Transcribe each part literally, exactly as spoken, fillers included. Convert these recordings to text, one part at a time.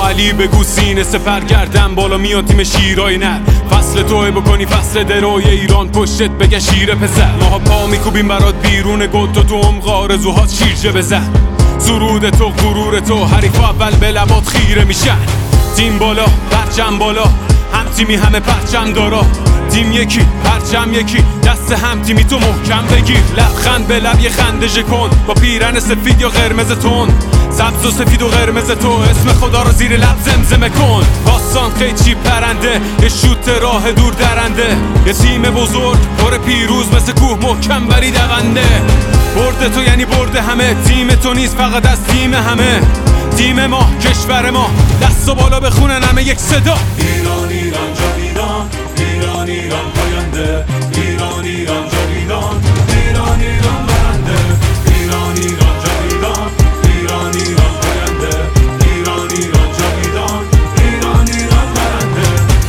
با علی بگو سینه سپر گردن بالا میاد تیم شیرای نر. فصل توی بکنی فصل دروی ایران پشتت بگه شیر پسر. ماها پا میکوبیم برات بیرون گل تو تو عمق آرزوهات شیرجه بزن. سرود تو غرور تو حریف اول به لبات خیره میشن. تیم بالا پرچم بالا هم تیمی همه پرچم دارا. تیم یکی پرچم یکی دست هم تیمی تو محکم بگیر. لبخند به لب یه خنده کن با پیرن سفید یا قرمز تون. سبز و سفید و قرمز تو اسم خدا رو زیر لب زمزمه کن. پاسان قیچی پرنده یه شوت راه دور درنده. یه تیم بزرگ پر پیروز مثل کوه محکم بری دونده. برد تو یعنی برد همه. تیم تو نیست فقط از تیم همه. تیم ما کشور ما دست و بالا بخونن همه یک صدا. ایران ایران جاویدان، ایران ایران پاینده، ایران ایران جاویدان، ایران ایران برنده، ایران ایران جاویدان، ایران ایران پاینده، ایران ایران جاویدان، ایران ایران برنده.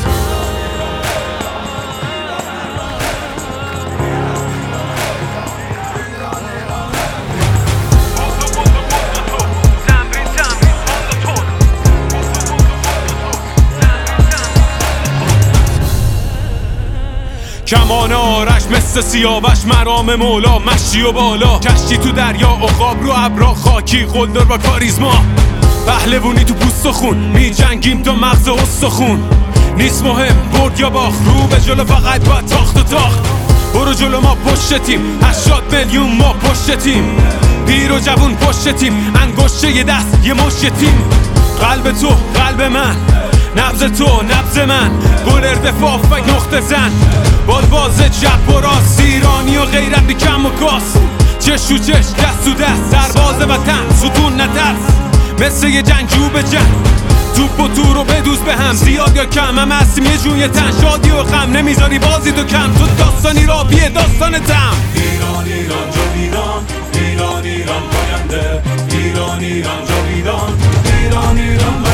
کمان آرش مثل سیاوش مرام مولا مشی و بالا. کشتی تو دریا عقاب رو ابرا خاکی قلدر با کاریزما. پهلوونی تو پوست و خون می جنگیم تا مغز استخون. نیست مهم برد یا باخت رو به جلو فقط با تاخت و تاخت. برو جلو ما پشت تیم هشتاد میلیون ما پشت تیم. پیر و جوون پشت تیم انگشت یه دست یه مشت تیم. قلب تو قلب من نبض تو نبض من. گل اردفاع فک نقطه زن بال باز جب و راست. ایرانی و غیرت بی کم و کاس. چش و چش دست و دست سرباز وطن ستون نترس. مثل یه جنگجو به جنگ توپ و تو رو بدوز به هم. زیاد یا کم هم هستیم یه جون یه تن. شادی و غم نمیذاری بازی تو کم. تو داستانی را بیه داستان تم. ایران ایران جاویدان، ایران ایران پاینده، ایران ایران جاویدان، ایران ایران